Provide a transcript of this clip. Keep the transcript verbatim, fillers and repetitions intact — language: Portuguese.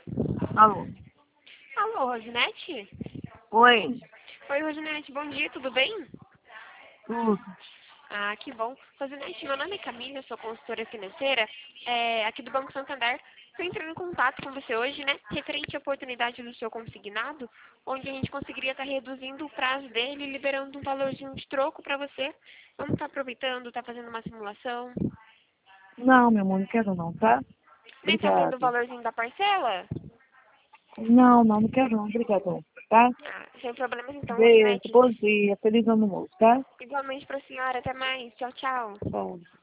Alô? Alô, Rosinete? Oi, Oi, Rosinete, bom dia, tudo bem? tudo. Ah, que bom. Rosinete, meu nome é Camila, eu sou consultora financeira é, aqui do Banco Santander. Estou entrando em contato com você hoje, né, referente à oportunidade do seu consignado, onde a gente conseguiria estar reduzindo o prazo dele e liberando um valorzinho de troco para você. Vamos estar aproveitando, estar fazendo uma simulação. Não, meu amor, não quero não, tá? Nem está vendo o Obrigado. valorzinho da parcela? Não, não, não quero não, obrigado, tá? Ah, sem problemas então, Beijo, Rosinete. bom dia, feliz ano novo, tá? Igualmente para a senhora, até mais. Tchau, tchau. Bom.